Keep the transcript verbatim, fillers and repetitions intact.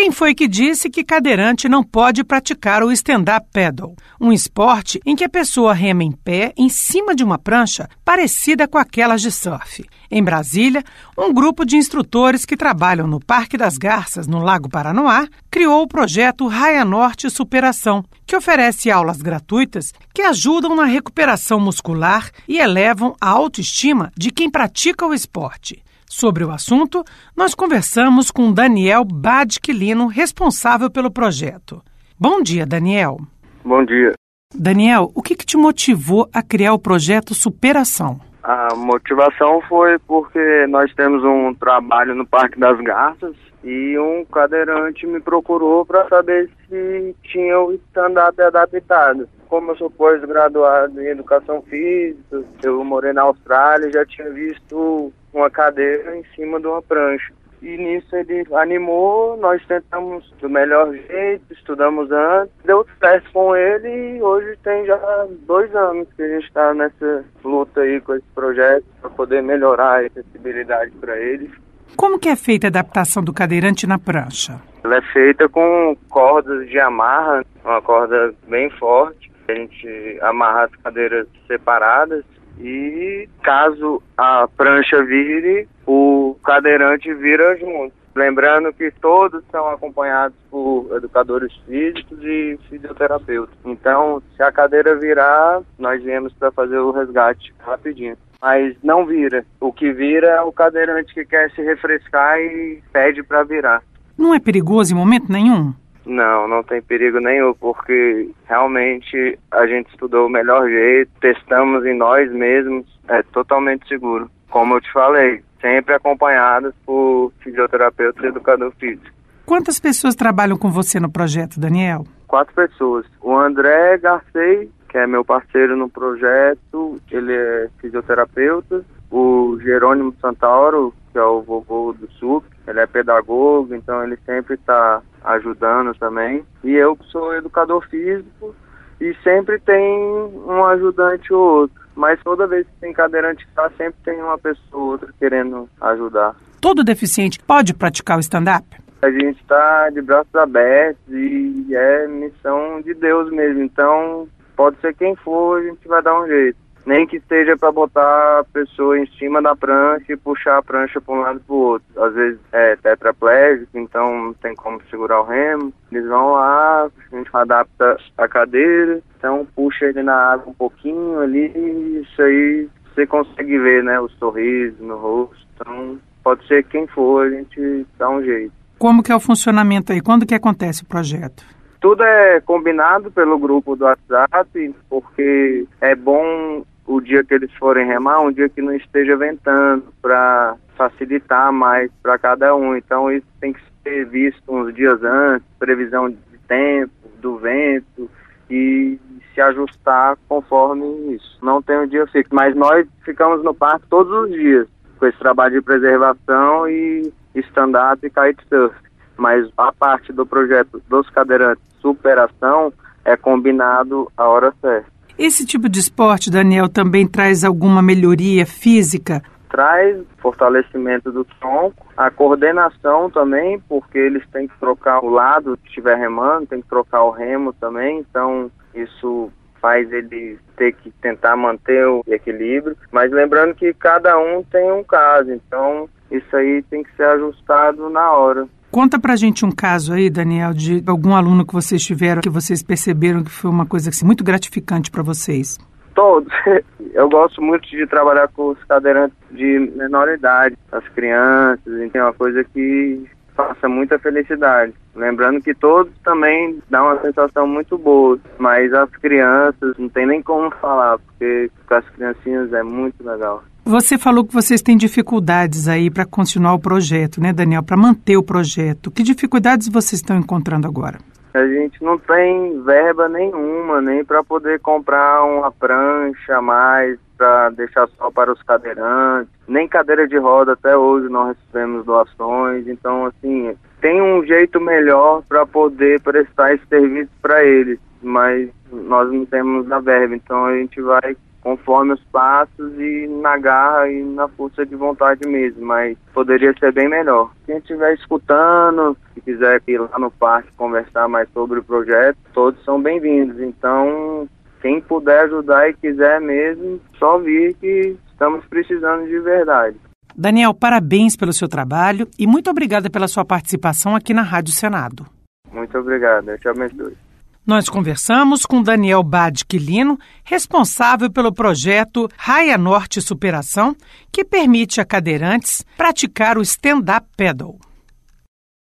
Quem foi que disse que cadeirante não pode praticar o stand-up paddle, um esporte em que a pessoa rema em pé em cima de uma prancha parecida com aquelas de surf? Em Brasília, um grupo de instrutores que trabalham no Parque das Garças, no Lago Paranoá, criou o projeto Raia Norte Superação, que oferece aulas gratuitas que ajudam na recuperação muscular e elevam a autoestima de quem pratica o esporte. Sobre o assunto, nós conversamos com Daniel Badquilino, responsável pelo projeto. Bom dia, Daniel. Bom dia. Daniel, o que, que te motivou a criar o projeto Superação? A motivação foi porque nós temos um trabalho no Parque das Garças e um cadeirante me procurou para saber se tinha o stand-up adaptado. Como eu sou pós-graduado em Educação Física, eu morei na Austrália e já tinha visto uma cadeira em cima de uma prancha. E nisso ele animou, nós tentamos do melhor jeito, estudamos antes, deu certo com ele e hoje tem já dois anos que a gente está nessa luta aí com esse projeto para poder melhorar a acessibilidade para eles. Como que é feita a adaptação do cadeirante na prancha? Ela é feita com cordas de amarra, uma corda bem forte. A gente amarra as cadeiras separadas e caso a prancha vire, o cadeirante vira junto. Lembrando que todos são acompanhados por educadores físicos e fisioterapeutas. Então, se a cadeira virar, nós viemos para fazer o resgate rapidinho. Mas não vira. O que vira é o cadeirante que quer se refrescar e pede para virar. Não é perigoso em momento nenhum? Não, não tem perigo nenhum, porque realmente a gente estudou o melhor jeito, testamos em nós mesmos, é totalmente seguro. Como eu te falei, sempre acompanhados por fisioterapeuta e educador físico. Quantas pessoas trabalham com você no projeto, Daniel? Quatro pessoas. O André Garcei, que é meu parceiro no projeto, ele é fisioterapeuta. O Jerônimo Santauro, que é o vovô do S U P, ele é pedagogo, então ele sempre está ajudando também. E eu que sou educador físico e sempre tem um ajudante ou outro. Mas toda vez que tem cadeirante que tá, sempre tem uma pessoa ou outra querendo ajudar. Todo deficiente pode praticar o stand-up? A gente está de braços abertos e é missão de Deus mesmo. Então, pode ser quem for, a gente vai dar um jeito. Nem que esteja para botar a pessoa em cima da prancha e puxar a prancha para um lado e para o outro. Às vezes é tetraplégico, então não tem como segurar o remo. Eles vão lá, a gente adapta a cadeira, então puxa ele na água um pouquinho ali, isso aí você consegue ver, né, o sorriso no rosto. Então pode ser quem for, a gente dá um jeito. Como que é o funcionamento aí? Quando que acontece o projeto? Tudo é combinado pelo grupo do WhatsApp, porque é bom o dia que eles forem remar, um dia que não esteja ventando, para facilitar mais para cada um. Então isso tem que ser visto uns dias antes, previsão de tempo, do vento, e se ajustar conforme isso. Não tem um dia fixo, mas nós ficamos no parque todos os dias, com esse trabalho de preservação e stand-up e kitesurf. Mas a parte do projeto dos cadeirantes Superação é combinado a hora certa. Esse tipo de esporte, Daniel, também traz alguma melhoria física? Traz fortalecimento do tronco, a coordenação também, porque eles têm que trocar o lado que estiver remando, tem que trocar o remo também, então isso faz ele ter que tentar manter o equilíbrio. Mas lembrando que cada um tem um caso, então isso aí tem que ser ajustado na hora. Conta pra gente um caso aí, Daniel, de algum aluno que vocês tiveram, que vocês perceberam que foi uma coisa assim, muito gratificante para vocês. Todos. Eu gosto muito de trabalhar com os cadeirantes de menor idade, as crianças, então é uma coisa que faça muita felicidade. Lembrando que todos também dão uma sensação muito boa, mas as crianças não tem nem como falar, porque com as criancinhas é muito legal. Você falou que vocês têm dificuldades aí para continuar o projeto, né, Daniel? Para manter o projeto. Que dificuldades vocês estão encontrando agora? A gente não tem verba nenhuma, nem para poder comprar uma prancha a mais, para deixar só para os cadeirantes. Nem cadeira de roda até hoje nós recebemos doações. Então, assim, tem um jeito melhor para poder prestar esse serviço para eles, mas nós não temos a verba. Então, a gente vai conforme os passos e na garra e na força de vontade mesmo, mas poderia ser bem melhor. Quem estiver escutando, se quiser ir lá no parque conversar mais sobre o projeto, todos são bem-vindos. Então, quem puder ajudar e quiser mesmo, só vir que estamos precisando de verdade. Daniel, parabéns pelo seu trabalho e muito obrigada pela sua participação aqui na Rádio Senado. Muito obrigado, eu te abençoe. Nós conversamos com Daniel Bade Quilino, responsável pelo projeto Raia Norte Superação, que permite a cadeirantes praticar o stand-up paddle.